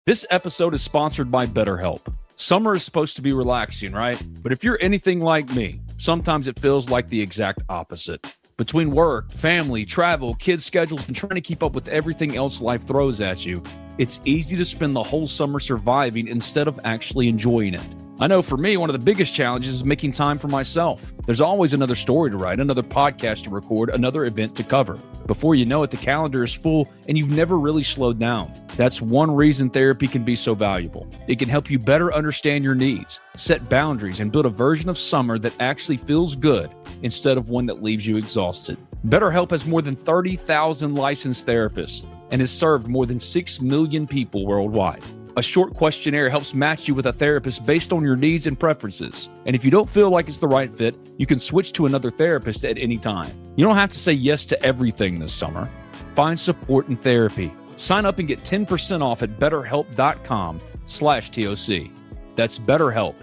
This episode is sponsored by BetterHelp. Summer is supposed to be relaxing, right? But if you're anything like me, sometimes it feels like the exact opposite. Between work, family, travel, kids' schedules, and trying to keep up with everything else life throws at you, it's easy to spend the whole summer surviving instead of actually enjoying it. I know for me, one of the biggest challenges is making time for myself. There's always another story to write, another podcast to record, another event to cover. Before you know it, the calendar is full and you've never really slowed down. That's one reason therapy can be so valuable. It can help you better understand your needs, set boundaries, and build a version of summer that actually feels good instead of one that leaves you exhausted. BetterHelp has more than 30,000 licensed therapists and has served more than 6 million people worldwide. A short questionnaire helps match you with a therapist based on your needs and preferences. And if you don't feel like it's the right fit, you can switch to another therapist at any time. You don't have to say yes to everything this summer. Find support in therapy. Sign up and get 10% off at BetterHelp.com/TOC. That's BetterHelp,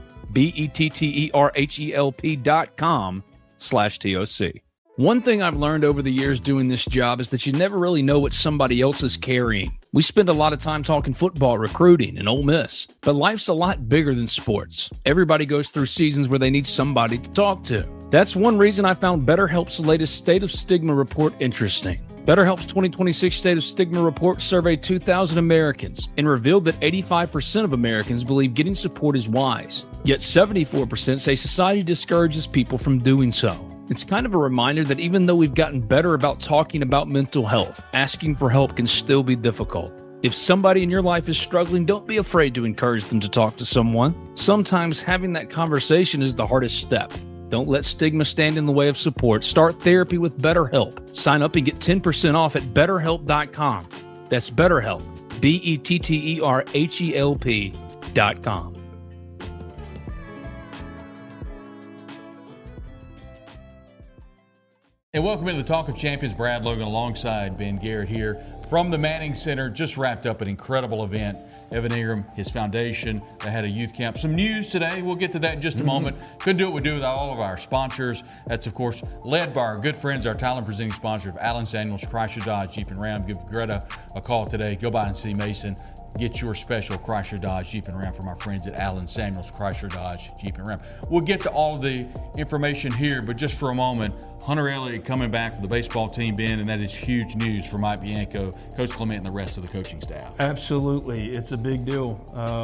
BetterHelp.com/TOC. One thing I've learned over the years doing this job is that you never really know what somebody else is carrying. We spend a lot of time talking football, recruiting, and Ole Miss. But life's a lot bigger than sports. Everybody goes through seasons where they need somebody to talk to. That's one reason I found BetterHelp's latest State of Stigma report interesting. BetterHelp's 2026 State of Stigma report surveyed 2,000 Americans and revealed that 85% of Americans believe getting support is wise. Yet 74% say society discourages people from doing so. It's kind of a reminder that even though we've gotten better about talking about mental health, asking for help can still be difficult. If somebody in your life is struggling, don't be afraid to encourage them to talk to someone. Sometimes having that conversation is the hardest step. Don't let stigma stand in the way of support. Start therapy with BetterHelp. Sign up and get 10% off at BetterHelp.com. That's BetterHelp, BetterHelp.com. And welcome into the Talk of Champions. Brad Logan alongside Ben Garrett here from the Manning Center. Just wrapped up an incredible event. Evan Ingram, his foundation, they had a youth camp. Some news today. We'll get to that in just a moment. Couldn't do what we do without all of our sponsors. That's, of course, led by our good friends, our title and presenting sponsor of Allen Samuels, Chrysler Dodge, Jeep and Ram. Give Greta a call today. Go by and see Mason. Get your special Chrysler Dodge Jeep and Ram from our friends at Allen Samuels, Chrysler Dodge Jeep and Ram. We'll get to all of the information here, but just for a moment, Hunter Elliott coming back for the baseball team, Ben, and that is huge news for Mike Bianco, Coach Clement, and the rest of the coaching staff. Absolutely. It's a big deal.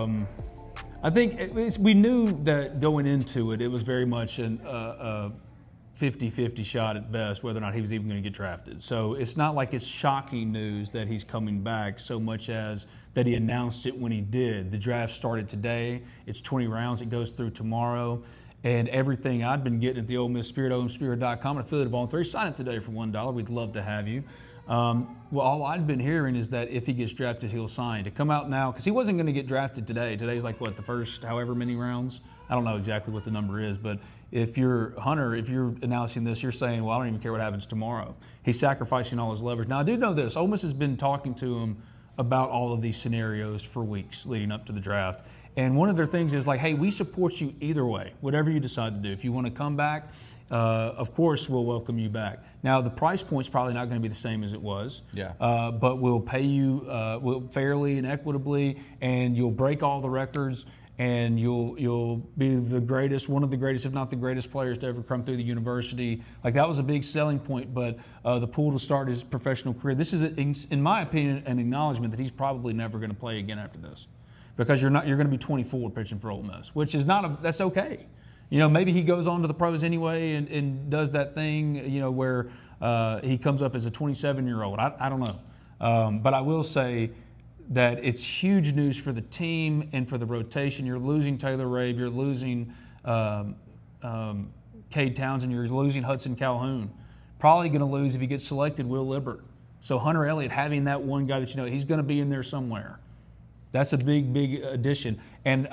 I think we knew that going into it, it was very much a 50-50 shot at best whether or not he was even going to get drafted. So it's not like it's shocking news that he's coming back so much as that he announced it when he did. The draft started today. It's 20 rounds. It goes through tomorrow. And everything I'd been getting at the Ole Miss Spirit, OleMissSpirit.com, an affiliate of On3, sign it today for $1. We'd love to have you. Well, all I'd been hearing is that if he gets drafted, he'll sign. To come out now, because he wasn't going to get drafted today. Today's like, what, the first however many rounds? I don't know exactly what the number is, but if you're Hunter, if you're announcing this, you're saying, well, I don't even care what happens tomorrow. He's sacrificing all his leverage. Now, I do know this. Ole Miss has been talking to him about all of these scenarios for weeks leading up to the draft. And one of their things is like, hey, we support you either way, whatever you decide to do. If you want to come back, of course, we'll welcome you back. Now, the price point's probably not going to be the same as it was. Yeah. But we'll pay you fairly and equitably, and you'll break all the records, and you'll be the greatest, one of the greatest, if not the greatest players to ever come through the university. Like, that was a big selling point, but the pool to start his professional career. This is, in my opinion, an acknowledgement that he's probably never going to play again after this. Because you're going to be 24 pitching for Ole Miss, which is that's okay. You know, maybe he goes on to the pros anyway and does that thing, you know, where he comes up as a 27-year-old. I don't know. But I will say that it's huge news for the team and for the rotation. You're losing Taylor Rabe. You're losing Cade Townsend. You're losing Hudson Calhoun. Probably going to lose, if he gets selected, Will Libbert. So Hunter Elliott, having that one guy that you know, he's going to be in there somewhere. That's a big, big addition, and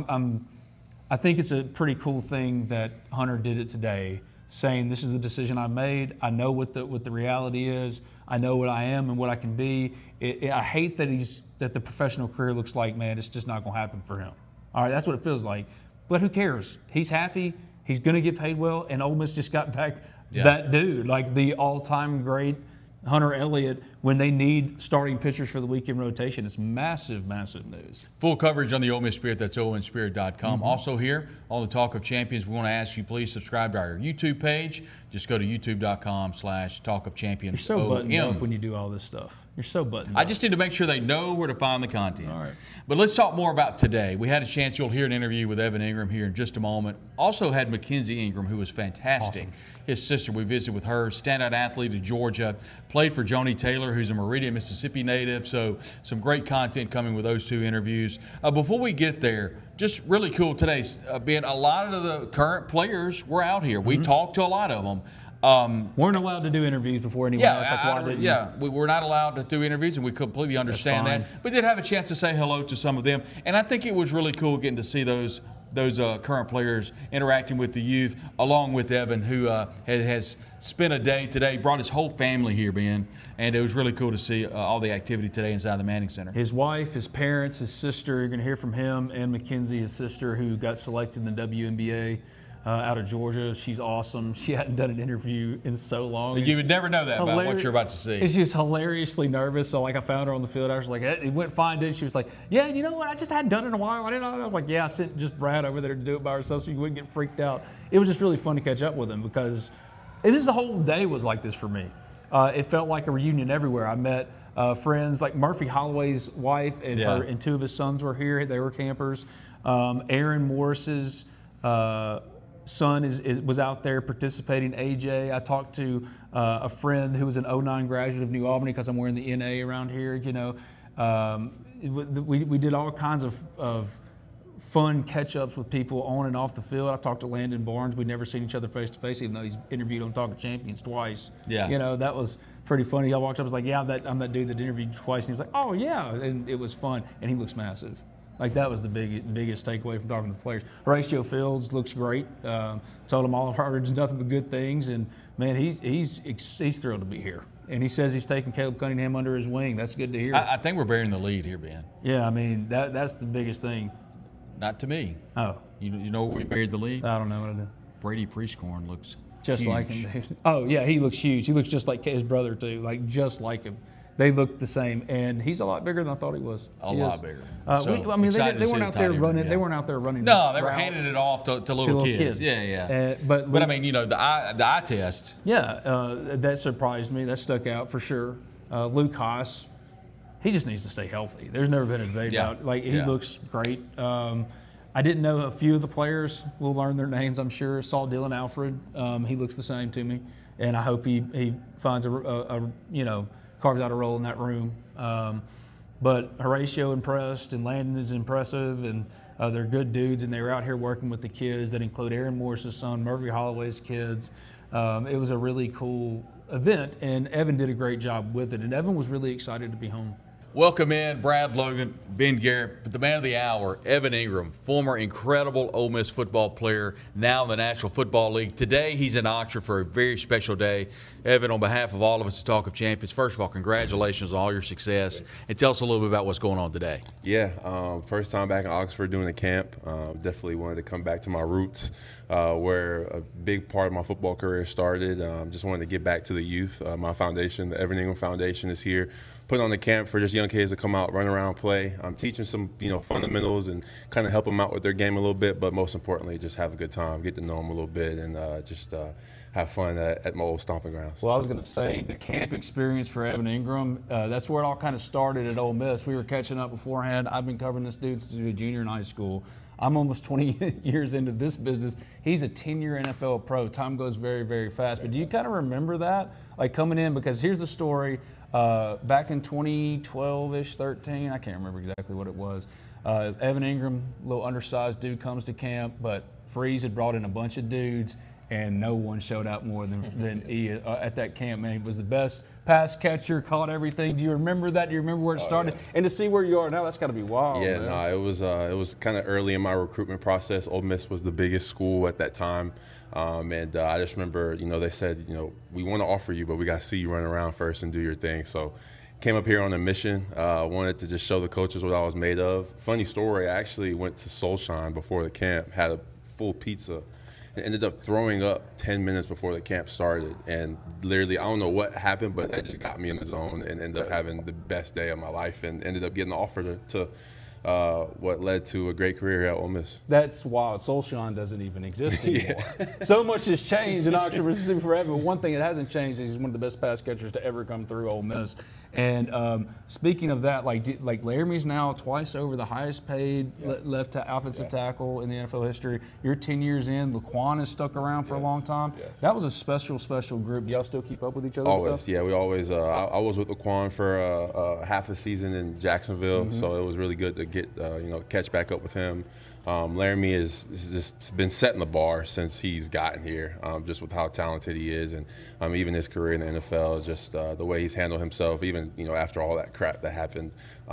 I think it's a pretty cool thing that Hunter did it today, saying this is the decision I made. I know what the reality is. I know what I am and what I can be. I hate that the professional career looks like, man, it's just not going to happen for him. All right, that's what it feels like. But who cares? He's happy. He's going to get paid well, and Ole Miss just got back that dude, like the all-time great Hunter Elliott when they need starting pitchers for the weekend rotation. It's massive, massive news. Full coverage on the Ole Miss Spirit. That's OleMissSpirit.com. Also here on the Talk of Champions, we want to ask you, please subscribe to our YouTube page. Just go to youtube.com/Talk of Champions. You're so buttoned up when you do all this stuff. You're so buttoned up. I just need to make sure they know where to find the content. All right. But let's talk more about today. We had a chance, you'll hear an interview with Evan Ingram here in just a moment. Also had Mackenzie Ingram, who was fantastic. Awesome. His sister, we visited with her, standout athlete of Georgia, played for Joni Taylor, who's a Meridian, Mississippi native. So some great content coming with those two interviews. Before we get there, just really cool today, being a lot of the current players were out here. We talked to a lot of them. Weren't allowed to do interviews before anyone else. We were not allowed to do interviews, and we completely understand that. But did have a chance to say hello to some of them, and I think it was really cool getting to see those current players interacting with the youth, along with Evan, who has spent a day today, brought his whole family here, Ben, and it was really cool to see all the activity today inside the Manning Center. His wife, his parents, his sister, you're going to hear from him, and Mackenzie, his sister, who got selected in the WNBA. Out of Georgia. She's awesome. She hadn't done an interview in so long. You would never know that about what you're about to see. And she was hilariously nervous. So, I found her on the field. I was like, it went fine, didn't she? Was like, yeah, you know what? I just hadn't done it in a while. I didn't know. I was like, yeah, I sent just Brad over there to do it by herself so you wouldn't get freaked out. It was just really fun to catch up with him because the whole day was like this for me. It felt like a reunion everywhere. I met friends like Murphy Holloway's wife and her and two of his sons were here. They were campers. Aaron Morris's son was out there participating. AJ, I talked to a friend who was an 09 graduate of New Albany because I'm wearing the NA around here. We did all kinds of fun catch-ups with people on and off the field. I talked to Landon Barnes. We'd never seen each other face to face, even though he's interviewed on Talk of Champions twice. Yeah, that was pretty funny. I walked up, I was like, "Yeah, I'm that dude that interviewed twice," and he was like, "Oh yeah," and it was fun. And he looks massive. That was the biggest takeaway from talking to the players. Horatio Fields looks great. Told him all I've heard is nothing but good things, and man, he's thrilled to be here. And he says he's taking Caleb Cunningham under his wing. That's good to hear. I think we're bearing the lead here, Ben. Yeah, I mean that's the biggest thing. Not to me. Oh, you know what we buried the lead? I don't know what I do. Brady Prieskorn looks just huge. like him. Dude. Oh yeah, he looks huge. He looks just like his brother too, just like him. They look the same, and he's a lot bigger than I thought he was. A lot bigger. They weren't out there running. They weren't out there running. No, they were handing it off to little kids. Yeah. But I mean, the eye test. Yeah, that surprised me. That stuck out for sure. Luke Haas, he just needs to stay healthy. There's never been a debate about he looks great. I didn't know a few of the players. We'll learn their names, I'm sure. Saw Dylan Alfred. He looks the same to me, and I hope he finds carves out a role in that room. But Horatio impressed, and Landon is impressive, and they're good dudes, and they were out here working with the kids that include Aaron Morris's son, Murphy Holloway's kids. It was a really cool event, and Evan did a great job with it, and Evan was really excited to be home. Welcome in Brad Logan, Ben Garrett, but the man of the hour, Evan Ingram, former incredible Ole Miss football player, now in the National Football League. Today he's in Oxford for a very special day. Evan, on behalf of all of us at Talk of Champions, first of all, congratulations on all your success, and tell us a little bit about what's going on today. Yeah, first time back in Oxford doing a camp. Definitely wanted to come back to my roots, where a big part of my football career started. Just wanted to get back to the youth. My foundation, the Evan Ingram Foundation, is here, putting on the camp for just young kids to come out, run around, play. I'm teaching some, fundamentals and kind of help them out with their game a little bit, but most importantly, just have a good time, get to know them a little bit, and just have fun at my old stomping grounds. Well, I was going to say, the camp experience for Evan Ingram, that's where it all kind of started at Ole Miss. We were catching up beforehand. I've been covering this dude since he was a junior in high school. I'm almost 20 years into this business. He's a 10-year NFL pro. Time goes very, very fast. But do you kind of remember that, coming in? Because here's the story. Back in 2012-ish, 13, I can't remember exactly what it was. Evan Ingram, little undersized dude, comes to camp, but Freeze had brought in a bunch of dudes, and no one showed out more than he at that camp. Man, he was the best pass catcher, caught everything. Do you remember that? Do you remember where it started? Yeah. And to see where you are now, that's got to be wild. Yeah, man. No, it was kind of early in my recruitment process. Ole Miss was the biggest school at that time, and I just remember, they said, we want to offer you, but we got to see you run around first and do your thing. So came up here on a mission. Wanted to just show the coaches what I was made of. Funny story, I actually went to Soulshine before the camp, had a full pizza, and ended up throwing up 10 minutes before the camp started. And literally, I don't know what happened, but that just got me in the zone and ended up having the best day of my life and ended up getting the offer to what led to a great career here at Ole Miss. That's why Solskjaer doesn't even exist anymore. So much has changed in Oxford, Mississippi forever. But one thing that hasn't changed is he's one of the best pass catchers to ever come through Ole Miss. And speaking of that, like Laramie's now twice over the highest paid left offensive tackle in the NFL history. You're 10 years in. Laquan has stuck around for a long time. Yes. That was a special group. Do y'all still keep up with each other? Always, stuff? yeah. We always. I was with Laquan for half a season in Jacksonville, so it was really good to get catch back up with him. Laramie has just been setting the bar since he's gotten here, just with how talented he is, and even his career in the NFL, just the way he's handled himself, even after all that crap that happened.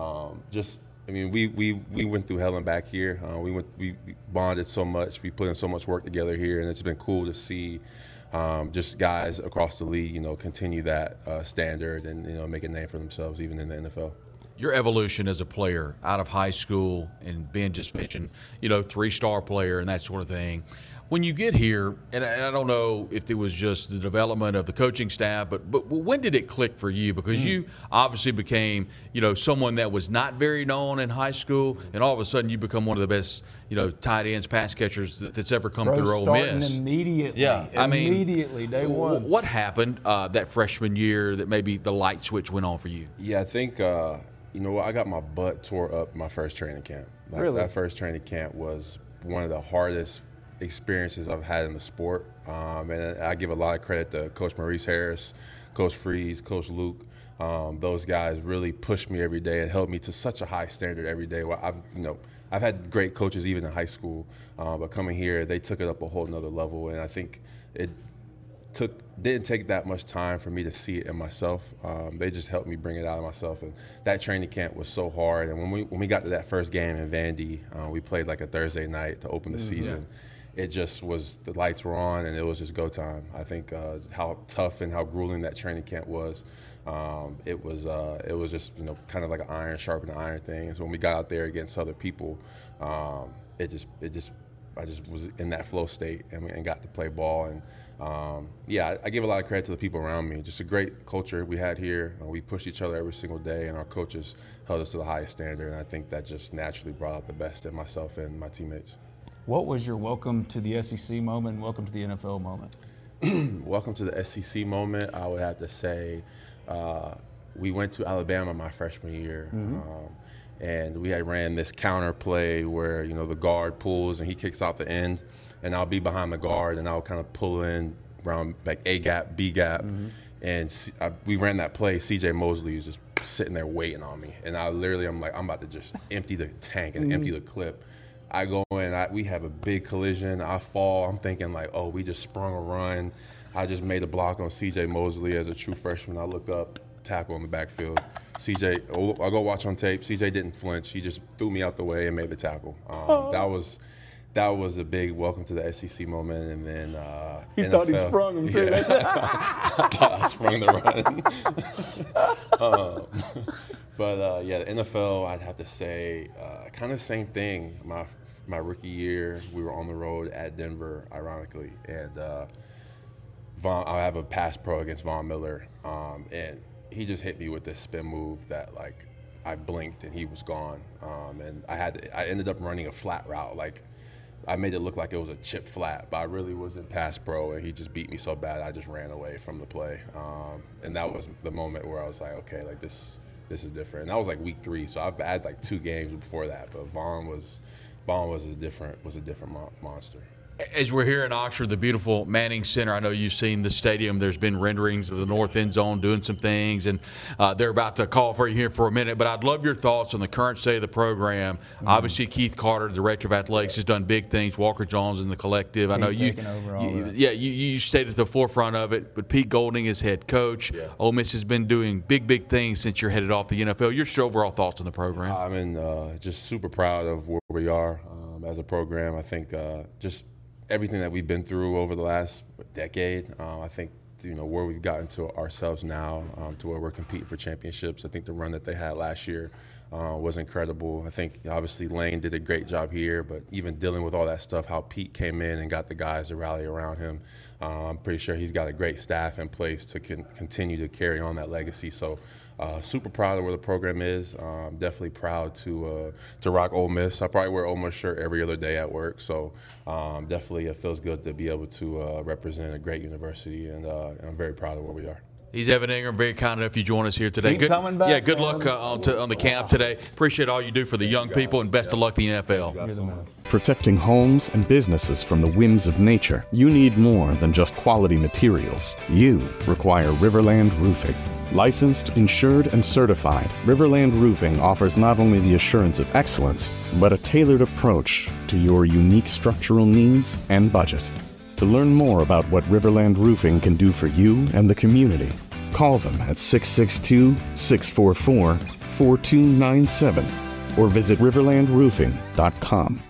We went through hell and back here. We bonded so much. We put in so much work together here, and it's been cool to see just guys across the league, continue that standard and make a name for themselves, even in the NFL. Your evolution as a player out of high school, and Ben just mentioned, 3-star player and that sort of thing. When you get here, and I don't know if it was just the development of the coaching staff, but when did it click for you? Because you obviously became, someone that was not very known in high school, and all of a sudden you become one of the best, tight ends, pass catchers that's ever come through Ole Miss. Immediately. Yeah, immediately, day one. What happened that freshman year that maybe the light switch went on for you? Yeah, I think I got my butt tore up my first training camp. Really? That first training camp was one of the hardest experiences I've had in the sport. And I give a lot of credit to Coach Maurice Harris, Coach Freeze, Coach Luke. Those guys really pushed me every day and held me to such a high standard every day. Well, I've had great coaches even in high school, but coming here, they took it up a whole nother level. And I think it didn't take that much time for me to see it in myself. They just helped me bring it out of myself, and that training camp was so hard. And when we got to that first game in Vandy, we played like a Thursday night to open the season. It just was, the lights were on and it was just go time. I think how tough and how grueling that training camp was. It was just kind of like an iron sharpening iron thing. And so when we got out there against other people, I just was in that flow state and got to play ball. And I give a lot of credit to the people around me. Just a great culture we had here. We pushed each other every single day, and our coaches held us to the highest standard. And I think that just naturally brought out the best in myself and my teammates. What was your welcome to the SEC moment and welcome to the NFL moment? Welcome to the SEC moment, I would have to say we went to Alabama my freshman year. And we had ran this counter play where, the guard pulls and he kicks out the end, and I'll be behind the guard and I'll kind of pull in around like A gap, B gap. And we ran that play. CJ Mosley was just sitting there waiting on me. And I'm like, I'm about to just empty the tank and empty the clip. I go in, we have a big collision. I fall. I'm thinking like, oh, we just sprung a run. I just made a block on CJ Mosley as a true freshman. I look up, tackle in the backfield. CJ, I go watch on tape. CJ didn't flinch. He just threw me out the way and made the tackle. That was a big welcome to the SEC moment. And then he NFL, thought he sprung him too. I thought I sprung the run. The NFL, I'd have to say, kind of same thing. My rookie year, we were on the road at Denver, ironically, and I have a pass pro against Von Miller, and he just hit me with this spin move that like I blinked and he was gone, and I ended up running a flat route. Like I made it look like it was a chip flat, but I really wasn't pass pro, and he just beat me so bad I just ran away from the play, and that was the moment where I was like, okay, like this is different. And that was like week 3, so I've had like 2 games before that, but Von was a different monster. As we're here in Oxford, the beautiful Manning Center, I know you've seen the stadium. There's been renderings of the north end zone doing some things, and they're about to call for you here for a minute. But I'd love your thoughts on the current state of the program. Obviously, Keith Carter, the director of athletics, has done big things. Walker Jones and the collective. I know you stayed at the forefront of it. But Pete Golding is head coach. Yeah. Ole Miss has been doing big things since you're headed off the NFL. Your overall thoughts on the program? I'm just super proud of where we are as a program. I think just everything that we've been through over the last decade, I think where we've gotten to ourselves now, to where we're competing for championships. I think the run that they had last year was incredible. I think obviously Lane did a great job here, but even dealing with all that stuff, how Pete came in and got the guys to rally around him, I'm pretty sure he's got a great staff in place to continue to carry on that legacy. So super proud of where the program is. Definitely proud to rock Ole Miss. I probably wear Ole Miss shirt every other day at work. So definitely it feels good to be able to represent a great university, and I'm very proud of where we are. He's Evan Ingram, very kind enough you join us here today. Keep coming back, yeah, good man. luck on the camp today. Appreciate all you do for the young people, and best of luck in the NFL. Protecting homes and businesses from the whims of nature, you need more than just quality materials. You require Riverland Roofing. Licensed, insured, and certified, Riverland Roofing offers not only the assurance of excellence, but a tailored approach to your unique structural needs and budget. To learn more about what Riverland Roofing can do for you and the community, call them at 662-644-4297 or visit riverlandroofing.com.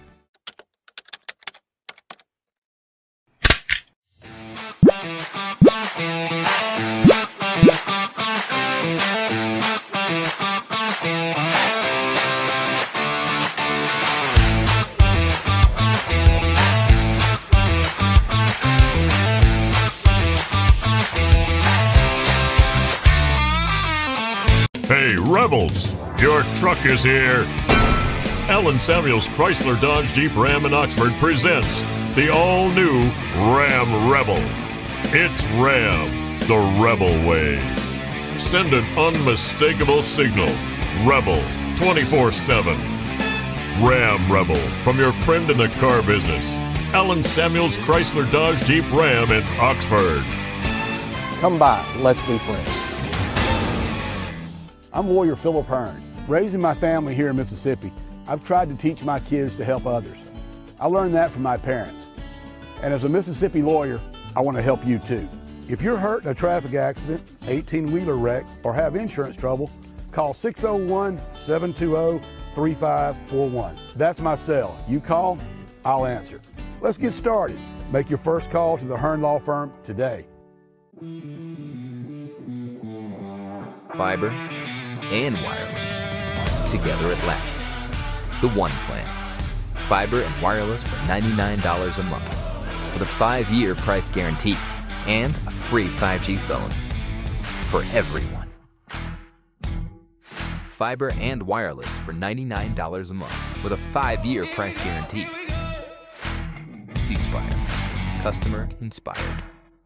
Hey, Rebels, your truck is here. Allen Samuels Chrysler Dodge Jeep Ram in Oxford presents the all-new Ram Rebel. It's Ram, the Rebel way. Send an unmistakable signal. Rebel 24/7. Ram Rebel from your friend in the car business. Allen Samuels Chrysler Dodge Jeep Ram in Oxford. Come by, let's be friends. I'm Warrior Philip Hearn. Raising my family here in Mississippi, I've tried to teach my kids to help others. I learned that from my parents. And as a Mississippi lawyer, I want to help you too. If you're hurt in a traffic accident, 18-wheeler wreck, or have insurance trouble, call 601-720-3541. That's my cell. You call, I'll answer. Let's get started. Make your first call to the Hearn Law Firm today. Fiber and wireless together at last. The One Plan. Fiber and wireless for $99 a month with a 5-year price guarantee and a free 5G phone for everyone. Fiber and wireless for $99 a month with a 5-year price guarantee. C-Spire. Customer inspired.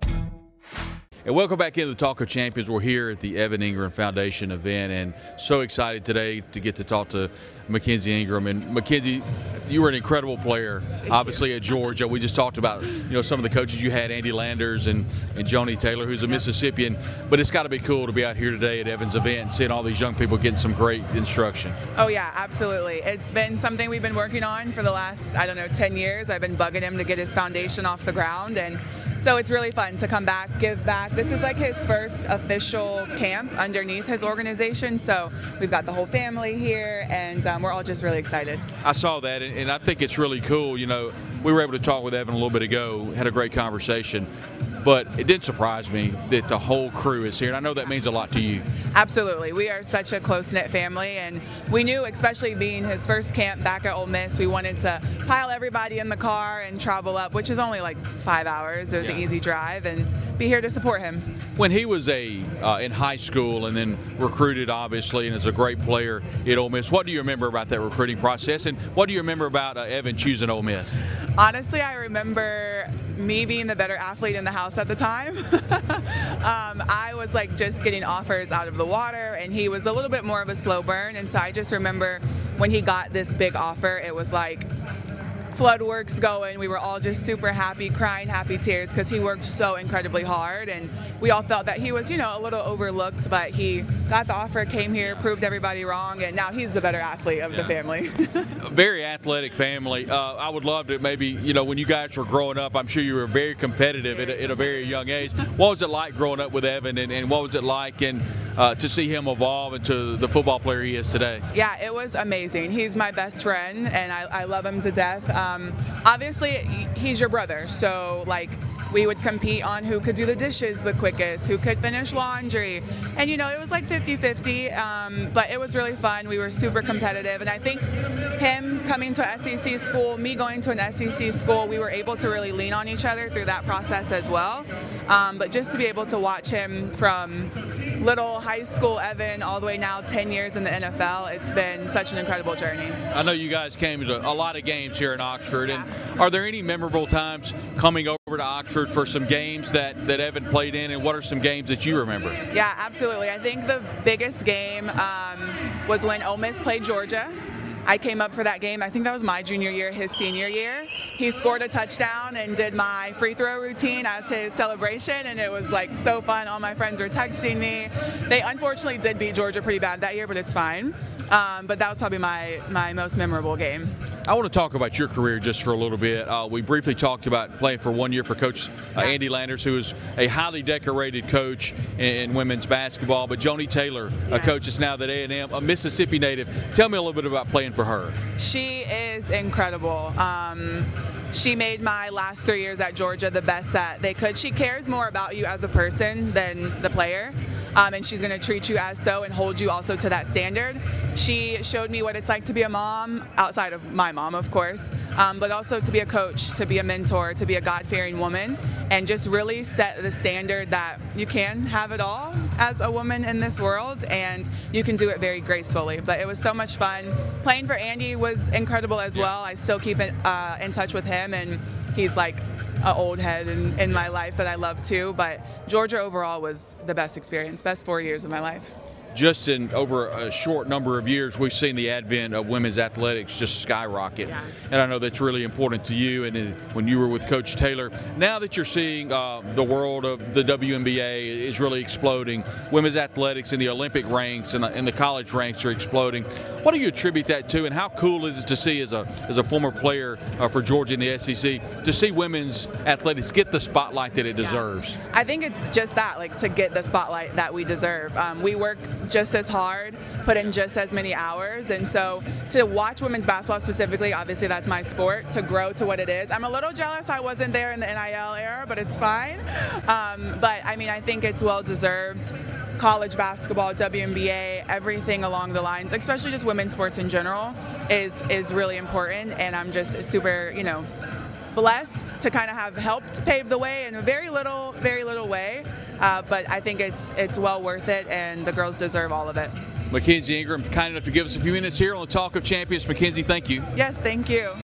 And welcome back into the Talk of Champions. We're here at the Evan Ingram Foundation event, and so excited today to get to talk to Mackenzie Ingram. And Mackenzie, you were an incredible player, obviously at Georgia. We just talked about some of the coaches you had, Andy Landers and Johnny Taylor, who's a Mississippian. But it's got to be cool to be out here today at Evan's event and seeing all these young people getting some great instruction. Oh yeah, absolutely. It's been something we've been working on for the last 10 years. I've been bugging him to get his foundation off the ground, and so it's really fun to come back, give back. This is like his first official camp underneath his organization, so we've got the whole family here, and we're all just really excited. I saw that, and I think it's really cool. We were able to talk with Evan a little bit ago, had a great conversation, but it didn't surprise me that the whole crew is here, and I know that means a lot to you. Absolutely. We are such a close-knit family, and we knew, especially being his first camp back at Ole Miss, we wanted to pile everybody in the car and travel up, which is only like 5 hours. It was an easy drive, and be here to support him. When he was in high school and then recruited, obviously, and is a great player at Ole Miss, what do you remember about that recruiting process, and what do you remember about Evan choosing Ole Miss? Honestly, I remember me being the better athlete in the house at the time. I was just getting offers out of the water, and he was a little bit more of a slow burn, and so I just remember when he got this big offer, it was like floodworks going. We were all just super happy, crying happy tears, because he worked so incredibly hard, and we all felt that he was, a little overlooked, but he got the offer, came here, proved everybody wrong, and now he's the better athlete of the family. Very athletic family. I would love to maybe, when you guys were growing up, I'm sure you were very competitive at a very young age. What was it like growing up with Evan, and what was it like to see him evolve into the football player he is today? Yeah, it was amazing. He's my best friend, and I love him to death. Obviously, he's your brother, so we would compete on who could do the dishes the quickest, who could finish laundry. And, you know, it was like 50-50, but it was really fun. We were super competitive. And I think him coming to SEC school, me going to an SEC school, we were able to really lean on each other through that process as well. But just to be able to watch him from little high school Evan all the way now 10 years in the NFL, it's been such an incredible journey. I know you guys came to a lot of games here in Oxford, and are there any memorable times coming over to Oxford for some games that Evan played in, and what are some games that you remember? Yeah, absolutely. I think the biggest game was when Ole Miss played Georgia. I came up for that game. I think that was my junior year, his senior year. He scored a touchdown and did my free throw routine as his celebration, and it was like so fun. All my friends were texting me. They unfortunately did beat Georgia pretty bad that year, but it's fine. But that was probably my most memorable game. I want to talk about your career just for a little bit. We briefly talked about playing for 1 year for Coach Andy Landers, who is a highly decorated coach in women's basketball. But Joni Taylor, a coach that's now at A&M, a Mississippi native. Tell me a little bit about playing for her. She is incredible. She made my last 3 years at Georgia the best that they could. She cares more about you as a person than the player. And she's going to treat you as so and hold you also to that standard. She showed me what it's like to be a mom, outside of my mom, of course, but also to be a coach, to be a mentor, to be a God-fearing woman, and just really set the standard that you can have it all as a woman in this world, and you can do it very gracefully. But it was so much fun. Playing for Andy was incredible as well. I still keep in touch with him, and he's like an old head in my life that I love too. But Georgia overall was the best experience, best 4 years of my life. Just in over a short number of years, we've seen the advent of women's athletics just skyrocket. Yeah. And I know that's really important to you, and when you were with Coach Taylor. Now that you're seeing the world of the WNBA is really exploding, women's athletics in the Olympic ranks and the college ranks are exploding. What do you attribute that to, and how cool is it to see as a former player for Georgia in the SEC, to see women's athletics get the spotlight that it deserves? I think it's just that, like, to get the spotlight that we deserve. We work just as hard, put in just as many hours, and so to watch women's basketball specifically, obviously that's my sport, to grow to what it is. I'm a little jealous I wasn't there in the NIL era, but it's fine. But I mean, I think it's well deserved. College basketball, WNBA, everything along the lines, especially just women's sports in general, is really important, and I'm just super, blessed to kind of have helped pave the way in a very little way, but I think it's well worth it, and the girls deserve all of it. Mackenzie Ingram, kind enough to give us a few minutes here on the Talk of Champions. Mackenzie, thank you. Yes, thank you.